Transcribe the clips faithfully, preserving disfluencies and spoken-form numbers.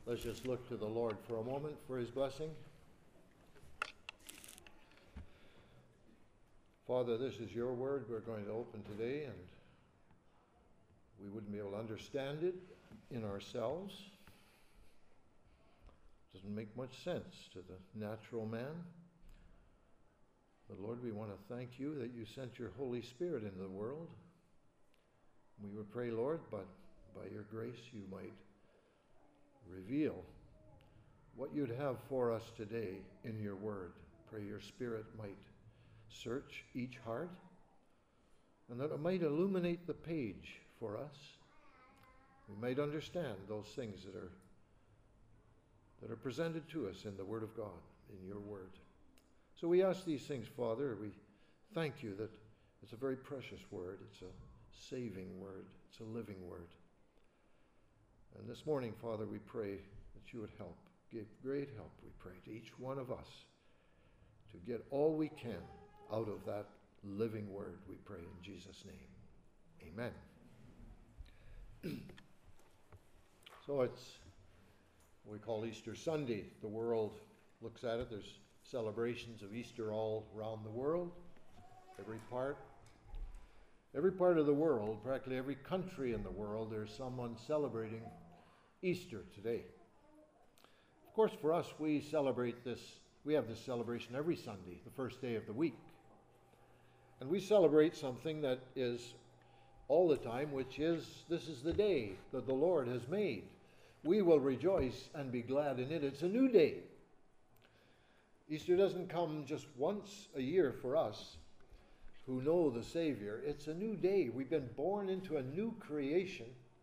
Let's just look to the Lord for a moment for his blessing. Father, this is your word we're going to open today, and we wouldn't be able to understand it in ourselves. It doesn't make much sense to the natural man. But Lord, we want to thank you that you sent your Holy Spirit into the world. We would pray, Lord, but by your grace you might reveal what you'd have for us today in your word. Pray your Spirit might search each heart and that it might illuminate the page for us. We might understand those things that are that are presented to us in the Word of God, in your word. So we ask these things, Father. We thank you that it's a very precious word. It's a saving word. It's a living word. And this morning, Father, we pray that you would help, give great help, we pray, to each one of us to get all we can out of that living word, we pray in Jesus' name. Amen. So it's what we call Easter Sunday. The world looks at it. There's celebrations of Easter all around the world, every part. Every part of the world, practically every country in the world, there's someone celebrating Easter today. Of course, for us, we celebrate this, we have this celebration every Sunday, the first day of the week. And we celebrate something that is all the time, which is, this is the day that the Lord has made. We will rejoice and be glad in it. It's a new day. Easter doesn't come just once a year for us who know the Savior. It's a new day. We've been born into a new creation,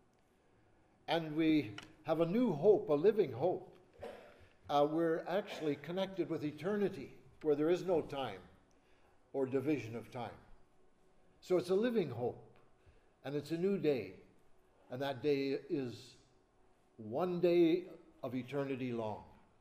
and we have a new hope, a living hope. Uh, we're actually connected with eternity, where there is no time or division of time. So it's a living hope, and it's a new day, and that day is one day of eternity long.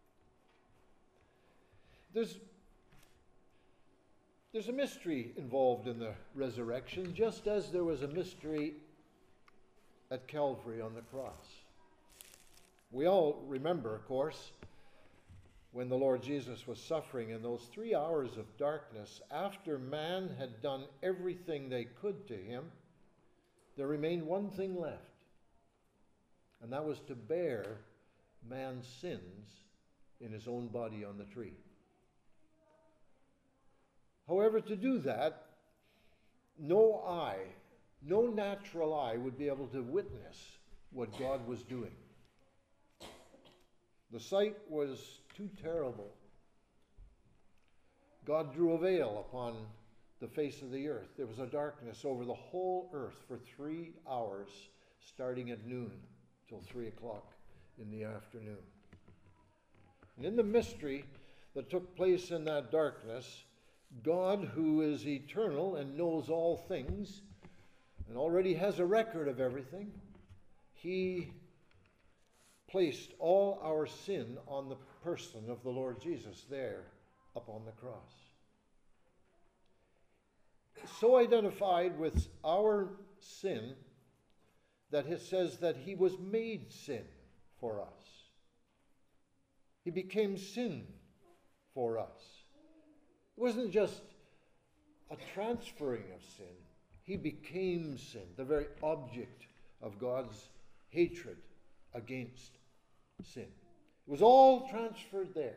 There's There's a mystery involved in the resurrection, just as there was a mystery at Calvary on the cross. We all remember, of course, when the Lord Jesus was suffering in those three hours of darkness, after man had done everything they could to him, there remained one thing left, and that was to bear man's sins in his own body on the tree. However, to do that, no eye, no natural eye would be able to witness what God was doing. The sight was too terrible. God drew a veil upon the face of the earth. There was a darkness over the whole earth for three hours, starting at noon till three o'clock in the afternoon. And in the mystery that took place in that darkness, God, who is eternal and knows all things and already has a record of everything, he placed all our sin on the person of the Lord Jesus there upon the cross. So identified with our sin that it says that he was made sin for us. He became sin for us. It wasn't just a transferring of sin. He became sin, the very object of God's hatred against sin. It was all transferred there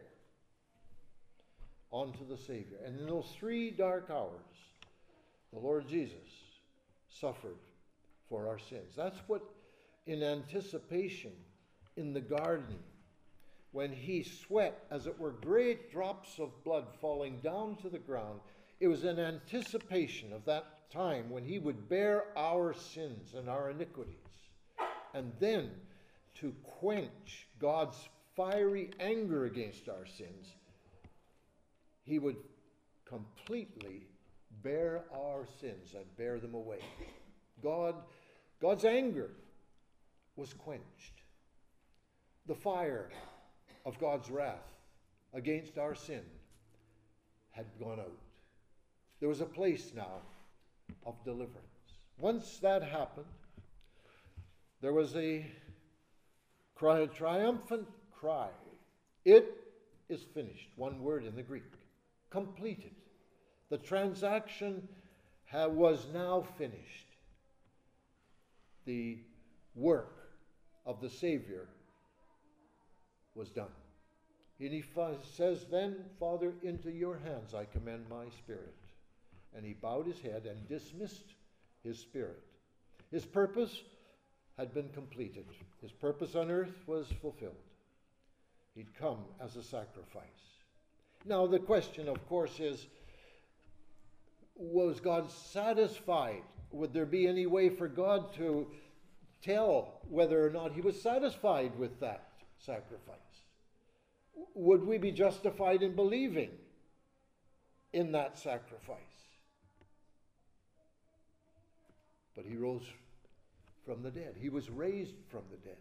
onto the Savior. And in those three dark hours, the Lord Jesus suffered for our sins. That's what, in anticipation, in the garden, when he sweat, as it were, great drops of blood falling down to the ground, it was in anticipation of that time when he would bear our sins and our iniquities. And then, to quench God's fiery anger against our sins, he would completely bear our sins and bear them away. God, God's anger was quenched. The fire of God's wrath against our sin had gone out. There was a place now of deliverance. Once that happened, there was a triumphant cry. It is finished. One word in the Greek. Completed. The transaction ha- was now finished. The work of the Savior was done. And he fa- says, then, Father, into your hands I commend my spirit. And he bowed his head and dismissed his spirit. His purpose had been completed. His purpose on earth was fulfilled. He'd come as a sacrifice. Now the question, of course, is, was God satisfied? Would there be any way for God to tell whether or not he was satisfied with that sacrifice? Would we be justified in believing in that sacrifice? But he rose from the dead. He was raised from the dead.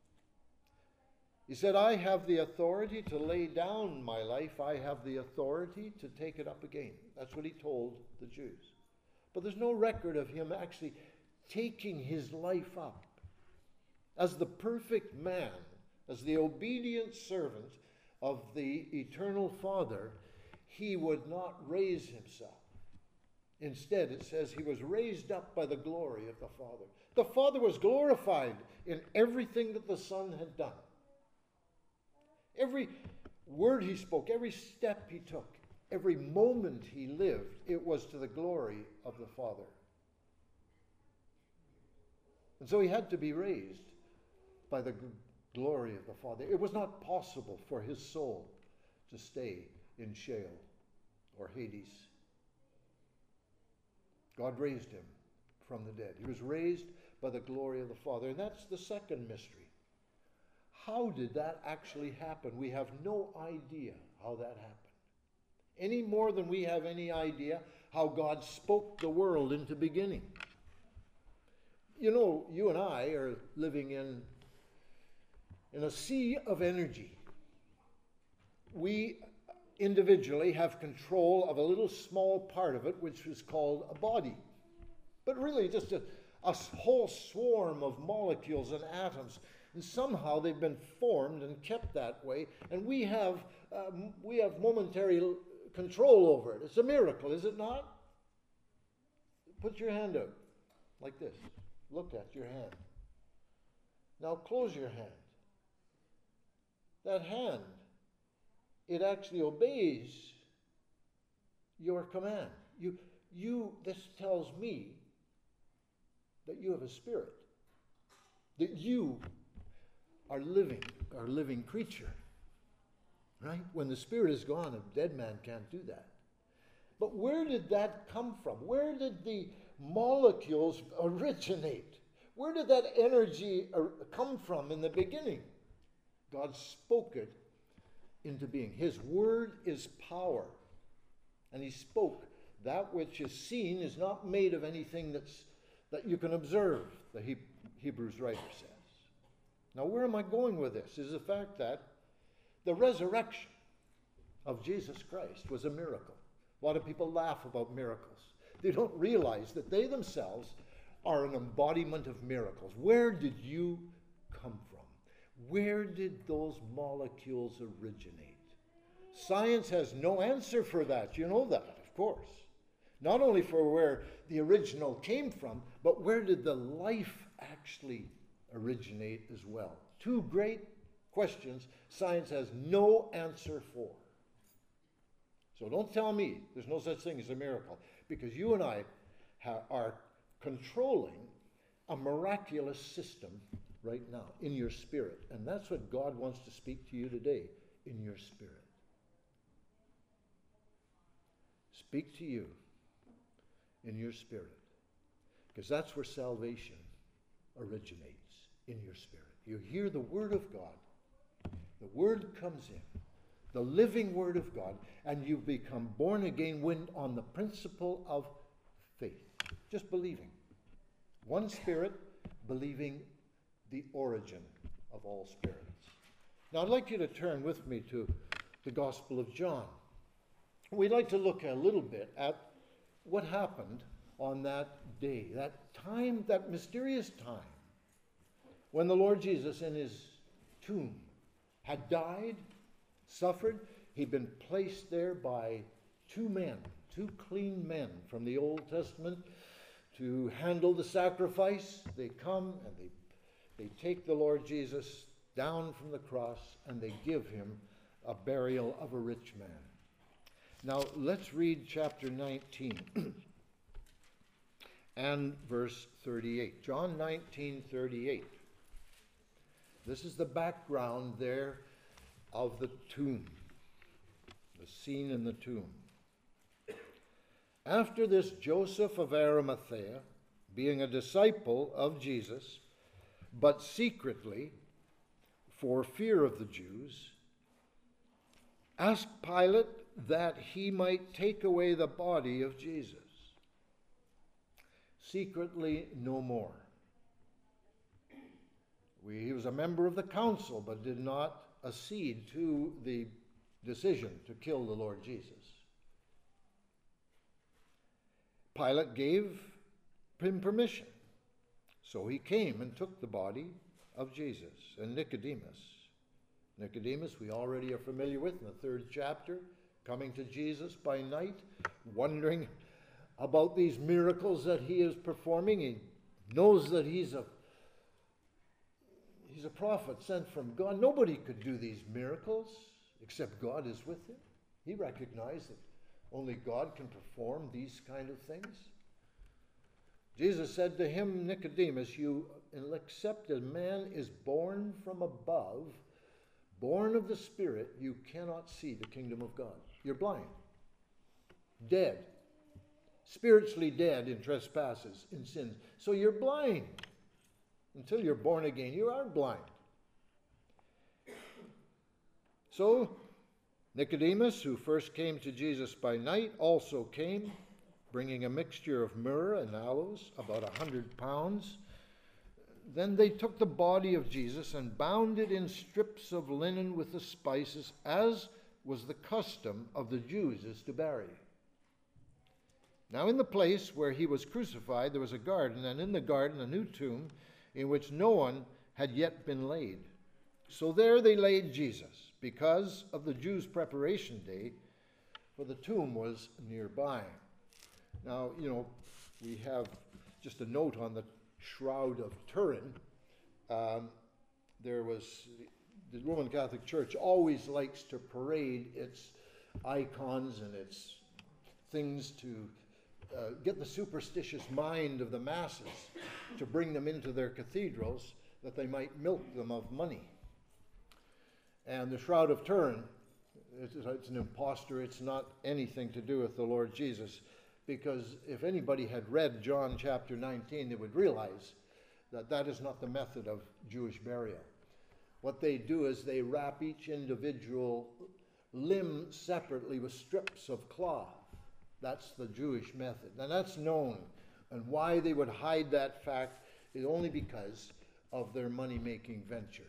He said, I have the authority to lay down my life. I have the authority to take it up again. That's what he told the Jews. But there's no record of him actually taking his life up. As the perfect man, as the obedient servant of the eternal Father, he would not raise himself. Instead, it says he was raised up by the glory of the Father. The Father was glorified in everything that the Son had done. Every word he spoke, every step he took, every moment he lived, it was to the glory of the Father. And so he had to be raised by the glory of the Father. It was not possible for his soul to stay in Sheol or Hades. God raised him from the dead. He was raised by the glory of the Father. And that's the second mystery. How did that actually happen? We have no idea how that happened. Any more than we have any idea how God spoke the world into beginning. You know, you and I are living in, in a sea of energy. We individually have control of a little small part of it, which is called a body. But really just a, a whole swarm of molecules and atoms. And somehow they've been formed and kept that way. And we have, um, we have momentary control over it. It's a miracle, is it not? Put your hand out like this. Look at your hand. Now close your hand. That hand, it actually obeys your command. You, you, this tells me that you have a spirit. That you are living, are a living creature. Right? When the spirit is gone, a dead man can't do that. But where did that come from? Where did the molecules originate? Where did that energy come from in the beginning? God spoke it into being. His word is power. And he spoke. That which is seen is not made of anything that's, that you can observe, the he, Hebrews writer says. Now, where am I going with this? Is the fact that the resurrection of Jesus Christ was a miracle. A lot of people laugh about miracles. They don't realize that they themselves are an embodiment of miracles. Where did you come from? Where did those molecules originate? Science has no answer for that. You know that, of course. Not only for where the original came from, but where did the life actually originate as well? Two great questions science has no answer for. So don't tell me there's no such thing as a miracle, because you and I ha- are controlling a miraculous system right now in your spirit. And that's what God wants to speak to you today, in your spirit. Speak to you in your spirit, because that's where salvation originates, in your spirit. You hear the word of God. The word comes in, the living word of God, and you become born again when on the principle of faith. Just believing. One spirit, believing the origin of all spirits. Now I'd like you to turn with me to the Gospel of John. We'd like to look a little bit at what happened on that day, that time, that mysterious time, when the Lord Jesus in his tomb had died, suffered. He'd been placed there by two men, two clean men from the Old Testament to handle the sacrifice. They come and they, they take the Lord Jesus down from the cross and they give him a burial of a rich man. Now let's read chapter nineteen and verse thirty-eight. John nineteen, thirty-eight. This is the background there of the tomb, the scene in the tomb. After this, Joseph of Arimathea, being a disciple of Jesus, but secretly, for fear of the Jews, asked Pilate that he might take away the body of Jesus. Secretly, no more. We, he was a member of the council, but did not accede to the decision to kill the Lord Jesus. Pilate gave him permission. So he came and took the body of Jesus. And Nicodemus, Nicodemus we already are familiar with in the third chapter, coming to Jesus by night, wondering about these miracles that he is performing. He knows that he's a he's a prophet sent from God. Nobody could do these miracles except God is with him. He recognized that only God can perform these kind of things. Jesus said to him, Nicodemus, you except a man is born from above, born of the Spirit, you cannot see the kingdom of God. You're blind, dead, spiritually dead in trespasses, in sins. So you're blind. Until you're born again, you are blind. So Nicodemus, who first came to Jesus by night, also came, bringing a mixture of myrrh and aloes, about a hundred pounds. Then they took the body of Jesus and bound it in strips of linen with the spices, as was the custom of the Jews is to bury. Now in the place where he was crucified there was a garden, and in the garden a new tomb, in which no one had yet been laid. So there they laid Jesus, because of the Jews' preparation day, for the tomb was nearby. Now, you know, we have just a note on the Shroud of Turin. Um, there was, the Roman Catholic Church always likes to parade its icons and its things to uh, get the superstitious mind of the masses, to bring them into their cathedrals that they might milk them of money. And the Shroud of Turin, it's, it's an impostor. It's not anything to do with the Lord Jesus. Because if anybody had read John chapter nineteen, they would realize that that is not the method of Jewish burial. What they do is they wrap each individual limb separately with strips of cloth. That's the Jewish method. And that's known. And why they would hide that fact is only because of their money-making venture.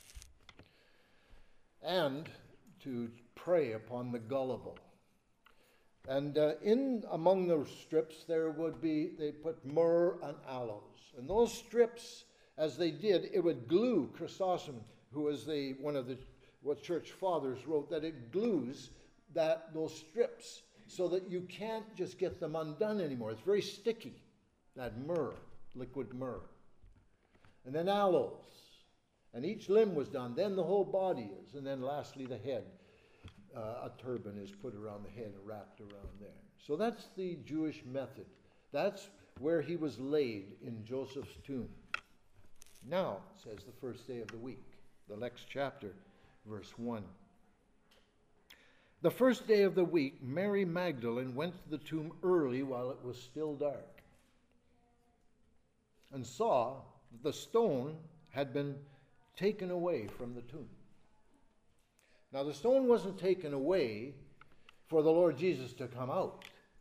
And to prey upon the gullible. And uh, in among those strips there would be, they put myrrh and aloes. And those strips, as they did, it would glue. Chrysostom, who was the one of the what church fathers wrote, that it glues that those strips so that you can't just get them undone anymore. It's very sticky, that myrrh, liquid myrrh. And then aloes. And each limb was done. Then the whole body is. And then lastly the head. Uh, a turban is put around the head and wrapped around there. So that's the Jewish method. That's where he was laid, in Joseph's tomb. Now, says the first day of the week, the next chapter, verse one. The first day of the week, Mary Magdalene went to the tomb early while it was still dark, and saw that the stone had been taken away from the tomb. Now, the stone wasn't taken away for the Lord Jesus to come out.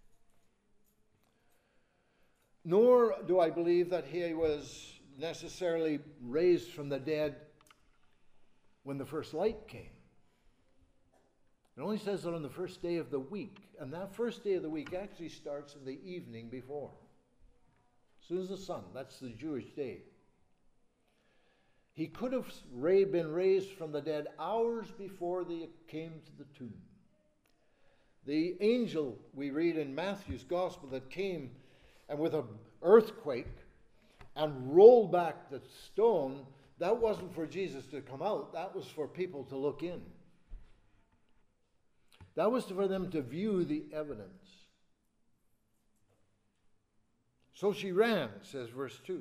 Nor do I believe that he was necessarily raised from the dead when the first light came. It only says that on the first day of the week. And that first day of the week actually starts in the evening before. As soon as the sun, that's the Jewish day. He could have ra- been raised from the dead hours before they came to the tomb. The angel we read in Matthew's gospel that came and with an earthquake and rolled back the stone, that wasn't for Jesus to come out. That was for people to look in. That was for them to view the evidence. So she ran, says verse two,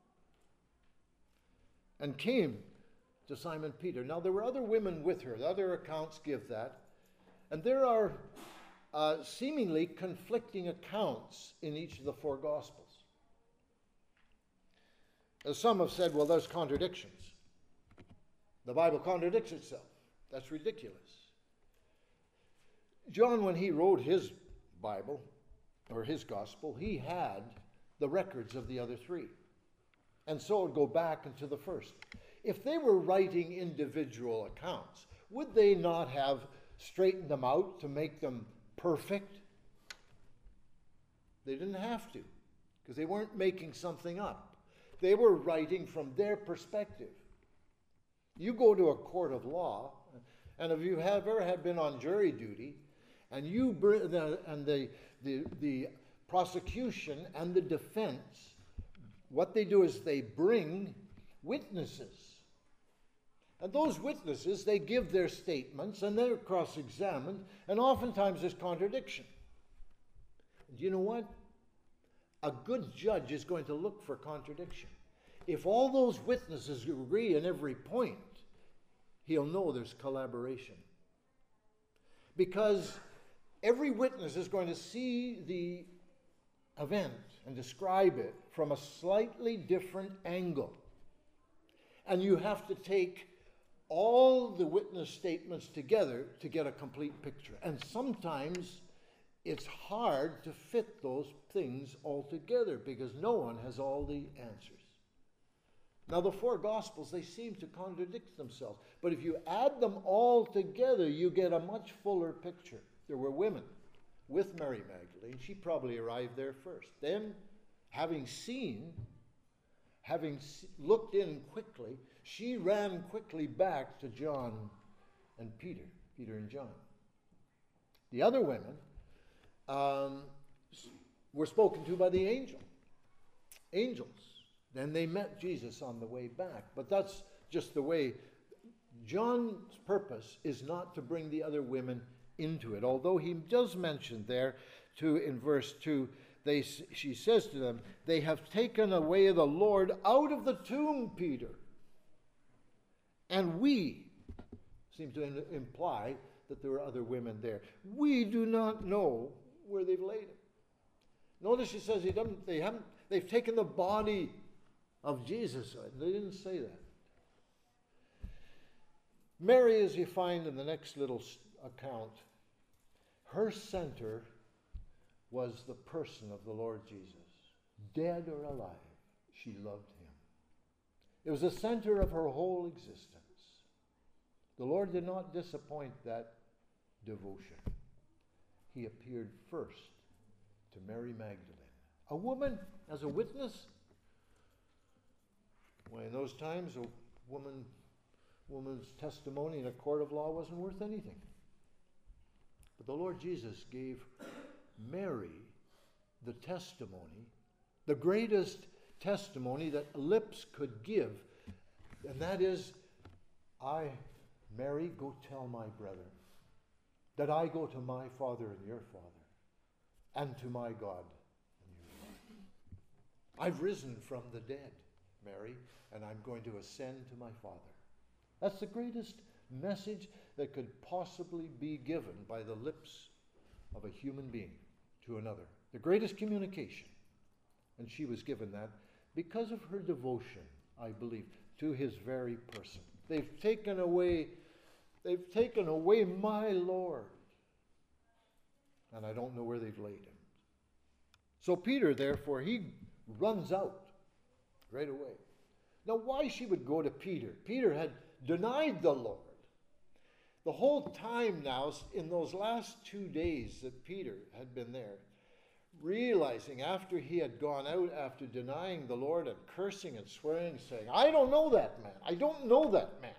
and came to Simon Peter. Now there were other women with her. The other accounts give that. And there are uh, seemingly conflicting accounts in each of the four Gospels. As some have said, well, there's contradictions. The Bible contradicts itself. That's ridiculous. John, when he wrote his Bible, or his Gospel, he had the records of the other three. And so it would go back into the first. If they were writing individual accounts, would they not have straightened them out to make them perfect? They didn't have to, because they weren't making something up. They were writing from their perspective. You go to a court of law, and if you have ever have been on jury duty, and you bring the, and the, the the prosecution and the defense, what they do is they bring witnesses. And those witnesses, they give their statements, and they're cross-examined, and oftentimes there's contradiction. Do you know what? A good judge is going to look for contradiction. If all those witnesses agree in every point, he'll know there's collaboration. Because every witness is going to see the event and describe it from a slightly different angle. And you have to take all the witness statements together to get a complete picture. And sometimes it's hard to fit those things all together because no one has all the answers. Now, the four Gospels, they seem to contradict themselves. But if you add them all together, you get a much fuller picture. There were women with Mary Magdalene. She probably arrived there first. Then, having seen, having looked in quickly, she ran quickly back to John and Peter, Peter and John. The other women um, were spoken to by the angel, angels. Then they met Jesus on the way back. But that's just the way. John's purpose is not to bring the other women into it. Although he does mention there, to in verse two, they, she says to them, they have taken away the Lord out of the tomb, Peter. And we, seem to in, imply that there were other women there. We do not know where they've laid him. Notice she says they haven't, they haven't, they've taken the body of Jesus. They didn't say that. Mary, as you find in the next little account, her center was the person of the Lord Jesus. Dead or alive, she loved him. It was the center of her whole existence. The Lord did not disappoint that devotion. He appeared first to Mary Magdalene. A woman as a witness? Well, in those times, a woman, woman's testimony in a court of law wasn't worth anything. But the Lord Jesus gave Mary the testimony, the greatest testimony that lips could give, and that is, I, Mary, go tell my brethren that I go to my Father and your Father, and to my God and your God. I've risen from the dead, Mary, and I'm going to ascend to my Father. That's the greatest message that could possibly be given by the lips of a human being to another. The greatest communication. And she was given that because of her devotion, I believe, to his very person. They've taken away, they've taken away my Lord. And I don't know where they've laid him. So Peter, therefore, he runs out right away. Now, why she would go to Peter? Peter had denied the Lord. The whole time now, in those last two days that Peter had been there, realizing after he had gone out, after denying the Lord and cursing and swearing, saying, I don't know that man. I don't know that man.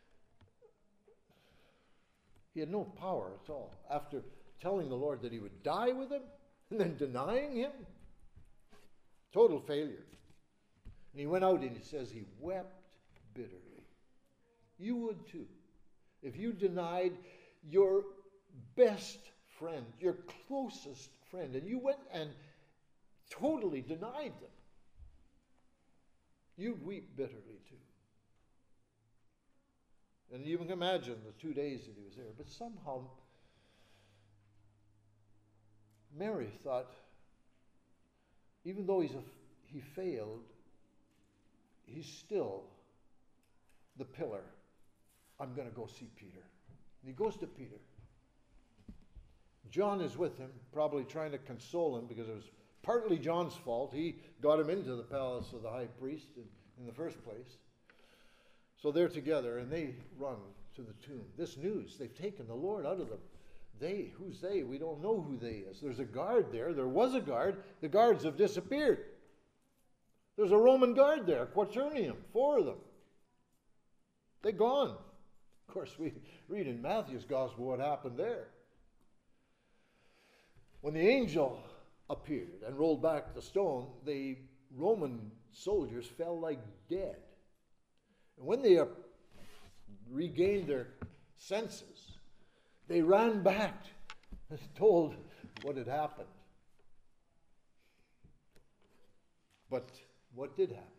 He had no power at all. After telling the Lord that he would die with him and then denying him, total failure. And he went out and he says he wept bitterly. You would too. If you denied your best friend, your closest friend, and you went and totally denied them, you'd weep bitterly too. And you can imagine the two days that he was there. But somehow, Mary thought, even though he's a, he failed, he's still the pillar. I'm going to go see Peter. And he goes to Peter. John is with him, probably trying to console him because it was partly John's fault. He got him into the palace of the high priest in, in the first place. So they're together and they run to the tomb. This news, they've taken the Lord out of them. They, who's they? We don't know who they is. There's a guard there. There was a guard. The guards have disappeared. There's a Roman guard there, quaternium, four of them. They're gone. Of course, we read in Matthew's gospel what happened there. When the angel appeared and rolled back the stone, the Roman soldiers fell like dead. And when they regained their senses, they ran back and told what had happened. But what did happen?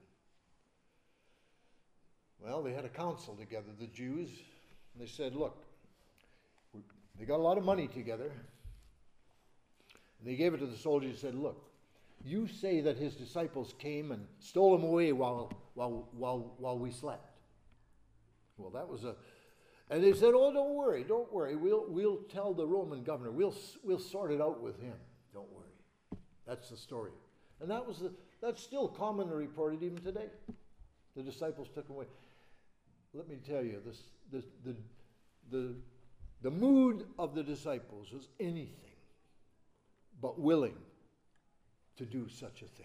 Well, they had a council together, the Jews, and they said, look, they got a lot of money together. And they gave it to the soldiers and said, look, you say that his disciples came and stole him away while, while, while, while we slept. Well, that was a... And they said, oh, don't worry, don't worry. We'll, we'll tell the Roman governor. We'll, we'll sort it out with him. Don't worry. That's the story. And that was the, that's still commonly reported even today. The disciples took him away. Let me tell you, this, this, the, the, the mood of the disciples was anything but willing to do such a thing.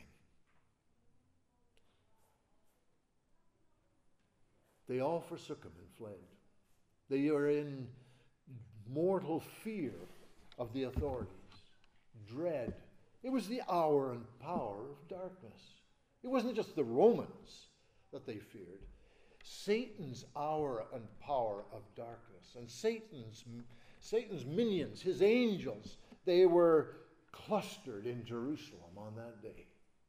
They all forsook him and fled. They are in mortal fear of the authorities, dread. It was the hour and power of darkness. It wasn't just the Romans that they feared. Satan's hour and power of darkness. And Satan's, Satan's minions, his angels, they were clustered in Jerusalem on that day.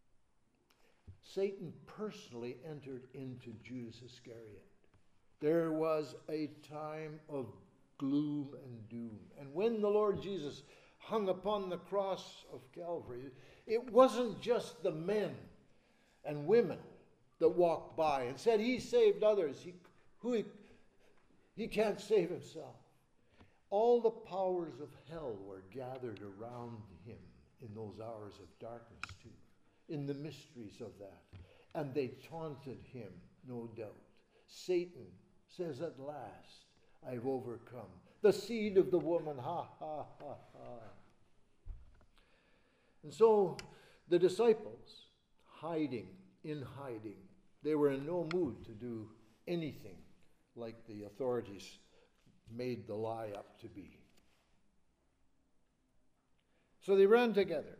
Satan personally entered into Judas Iscariot. There was a time of gloom and doom. And when the Lord Jesus hung upon the cross of Calvary, it wasn't just the men and women that walked by and said, he saved others. He, who he, he can't save himself. All the powers of hell were gathered around him in those hours of darkness too, in the mysteries of that. And they taunted him, no doubt. Satan says, at last, I've overcome. The seed of the woman, ha, ha, ha, ha. And so the disciples, hiding, in hiding, they were in no mood to do anything like the authorities made the lie up to be. So they ran together.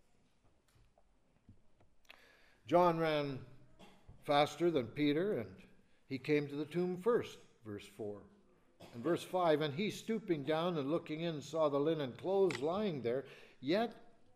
John ran faster than Peter, and he came to the tomb first, verse four. And verse five, and he stooping down and looking in saw the linen clothes lying there, yet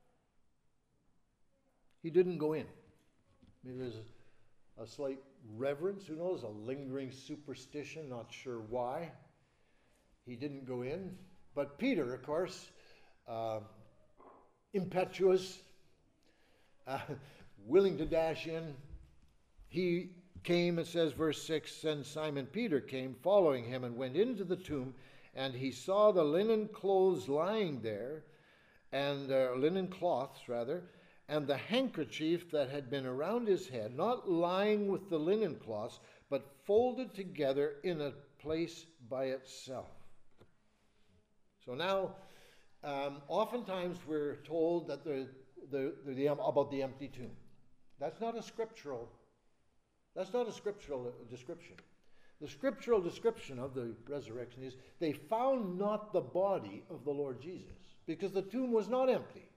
he didn't go in. Maybe there's a, a slight reverence, who knows, a lingering superstition, not sure why. He didn't go in. But Peter, of course, uh, impetuous, uh, willing to dash in, he came, it says, verse six, and Simon Peter came, following him, and went into the tomb, and he saw the linen clothes lying there, and uh, linen cloths, rather, and the handkerchief that had been around his head, not lying with the linen cloths, but folded together in a place by itself. So now, um, oftentimes we're told that the, the, the, the, about the empty tomb. That's not a scriptural, that's not a scriptural description. The scriptural description of the resurrection is they found not the body of the Lord Jesus because the tomb was not empty.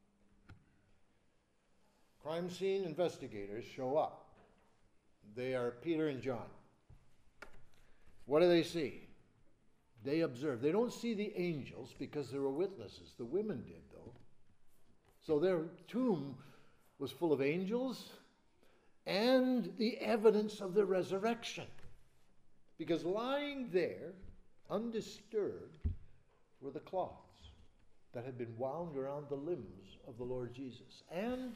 Crime scene investigators show up. They are Peter and John. What do they see? They observe. They don't see the angels because they were witnesses. The women did, though. So their tomb was full of angels and the evidence of the resurrection. Because lying there, undisturbed, were the cloths that had been wound around the limbs of the Lord Jesus. And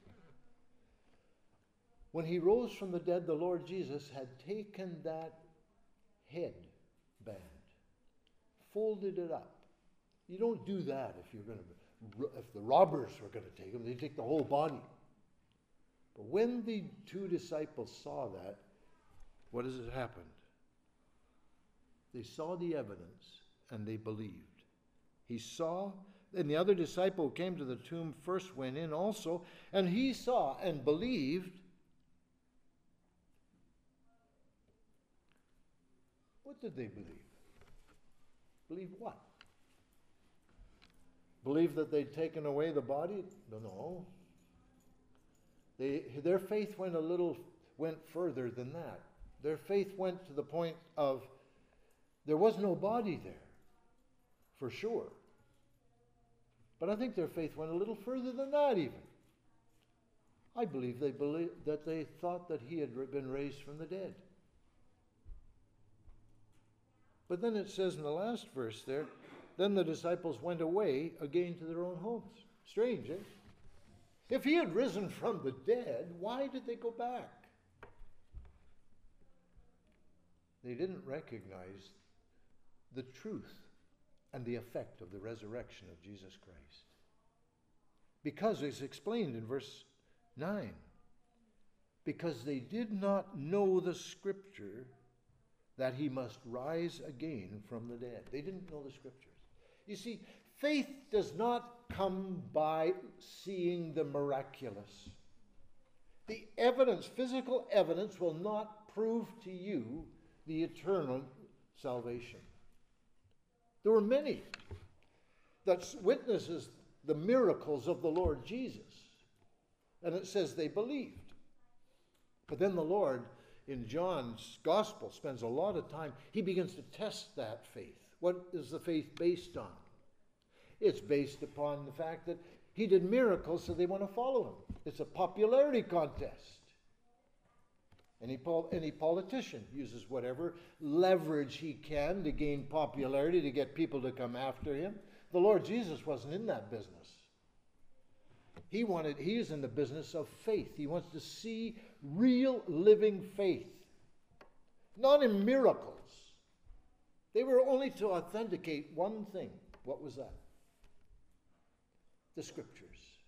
when he rose from the dead, the Lord Jesus had taken that headband, folded it up. You don't do that if you're going to, if the robbers were going to take him, they take the whole body. But when the two disciples saw that, what has it happened? They saw the evidence and they believed. He saw, and the other disciple who came to the tomb first went in also, and he saw and believed. What did they believe? Believe what? Believe that they'd taken away the body? No, no. They, their faith went a little, went further than that. Their faith went to the point of there was no body there, for sure. But I think their faith went a little further than that even. I believe they believed that they thought that he had been raised from the dead. But then it says in the last verse there, then the disciples went away again to their own homes. Strange, eh? If he had risen from the dead, why did they go back? They didn't recognize the truth and the effect of the resurrection of Jesus Christ. Because it's explained in verse nine. Because they did not know the scripture that he must rise again from the dead. They didn't know the scriptures. You see, faith does not come by seeing the miraculous. The evidence, physical evidence, will not prove to you the eternal salvation. There were many that witnesses the miracles of the Lord Jesus. And it says they believed. But then the Lord, in John's gospel, spends a lot of time. He begins to test that faith. What is the faith based on? It's based upon the fact that he did miracles, so they want to follow him. It's a popularity contest. Any, pol- any politician uses whatever leverage he can to gain popularity, to get people to come after him. The Lord Jesus wasn't in that business. He wanted, he is in the business of faith. He wants to see real living faith, not in miracles. They were only to authenticate one thing. What was that? The scriptures.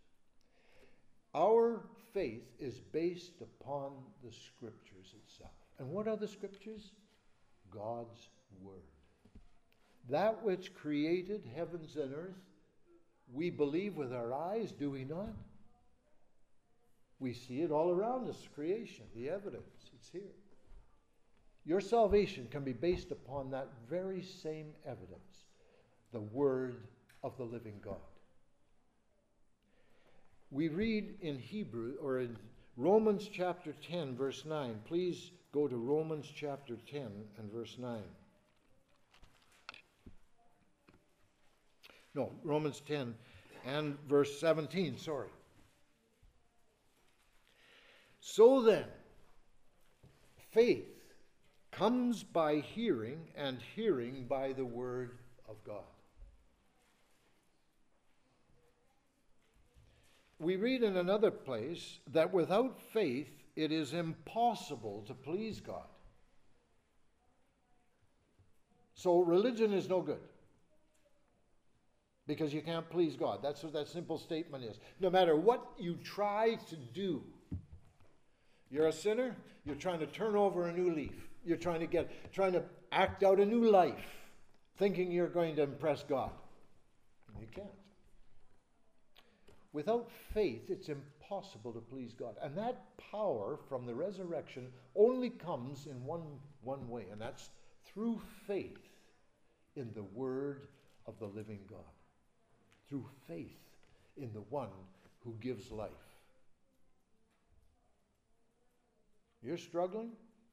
Our faith is based upon the scriptures itself. And what are the scriptures? God's word. That which created heavens and earth, we believe with our eyes, do we not? We see it all around us, creation, the evidence, it's here. Your salvation can be based upon that very same evidence, the word of the living God. We read in Hebrew, or in Romans chapter ten, verse nine. Please go to Romans chapter ten and verse nine. No, Romans ten and verse seventeen, sorry. So then, faith comes by hearing, and hearing by the word of God. We read in another place that without faith it is impossible to please God. So religion is no good, because you can't please God. That's what that simple statement is. No matter what you try to do, you're a sinner, you're trying to turn over a new leaf. You're trying to get, trying to act out a new life, thinking you're going to impress God. You can't. Without faith, it's impossible to please God. And that power from the resurrection only comes in one, one way, and that's through faith in the Word of the living God. Through faith in the one who gives life. You're struggling?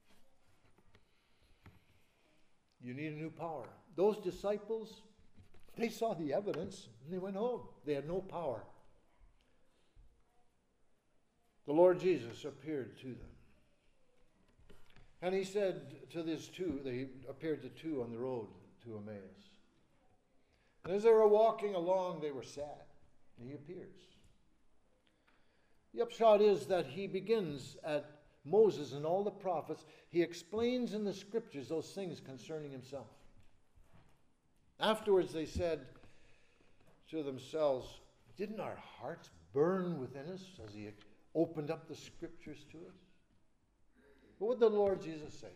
You need a new power. Those disciples, they saw the evidence and they went home. They had no power. The Lord Jesus appeared to them. And he said to these two, they appeared to two on the road to Emmaus. And as they were walking along, they were sad. And he appears. The upshot is that he begins at Moses and all the prophets. He explains in the scriptures those things concerning himself. Afterwards they said to themselves, didn't our hearts burn within us as he opened up the scriptures to us? What would the Lord Jesus say?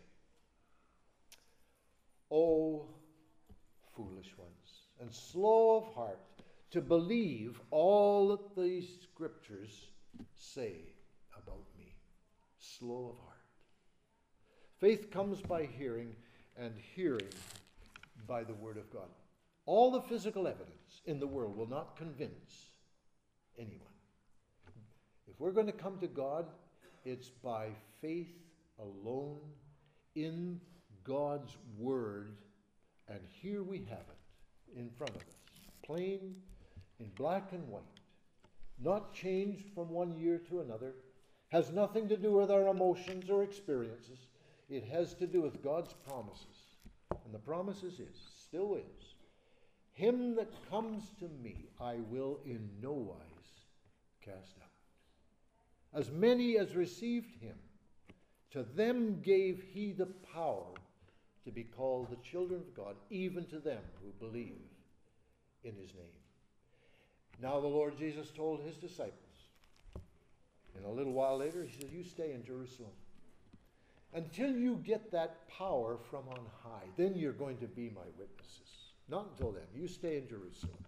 O foolish ones, and slow of heart to believe all that these scriptures say about me. Slow of heart. Faith comes by hearing, and hearing by the word of God. All the physical evidence in the world will not convince anyone. If we're going to come to God, it's by faith alone in God's word. And here we have it in front of us. Plain, in black and white. Not changed from one year to another. Has nothing to do with our emotions or experiences. It has to do with God's promises. And the promises is, still is, him that comes to me I will in no wise cast out. As many as received him, to them gave he the power to be called the children of God, even to them who believe in his name. Now the Lord Jesus told his disciples, and a little while later he said, you stay in Jerusalem until you get that power from on high. Then you're going to be my witnesses. Not until then. You stay in Jerusalem.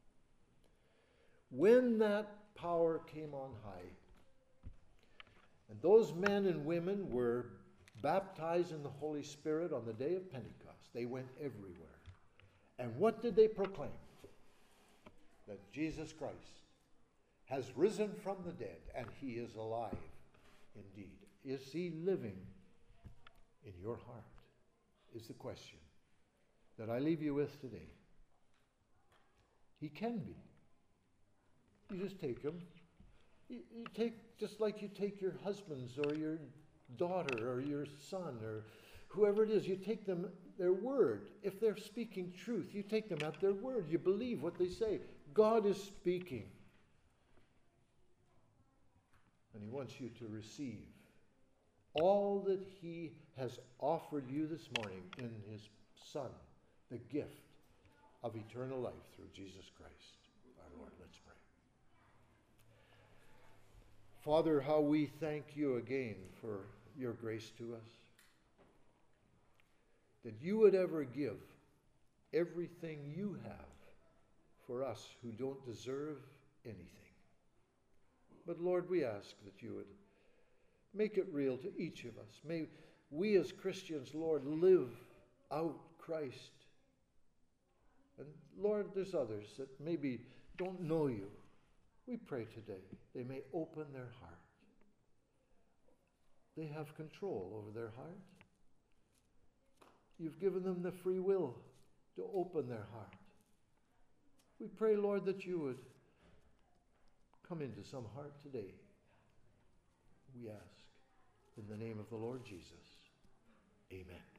When that power came on high, and those men and women were baptized in the Holy Spirit on the day of Pentecost, they went everywhere. And what did they proclaim? That Jesus Christ has risen from the dead, and he is alive indeed. Is he living in your heart? Is the question that I leave you with today. He can be. You just take him. You, you take, just like you take your husbands or your daughter or your son or whoever it is, you take them, their word. If they're speaking truth, you take them at their word. You believe what they say. God is speaking. And he wants you to receive all that he has offered you this morning in his Son, the gift of eternal life through Jesus Christ, our Lord. Let's pray. Father, how we thank you again for your grace to us. That you would ever give everything you have for us who don't deserve anything. But Lord, we ask that you would make it real to each of us. May we as Christians, Lord, live out Christ. And Lord, there's others that maybe don't know you. We pray today they may open their heart. They have control over their heart. You've given them the free will to open their heart. We pray, Lord, that you would come into some heart today. We ask in the name of the Lord Jesus. Amen.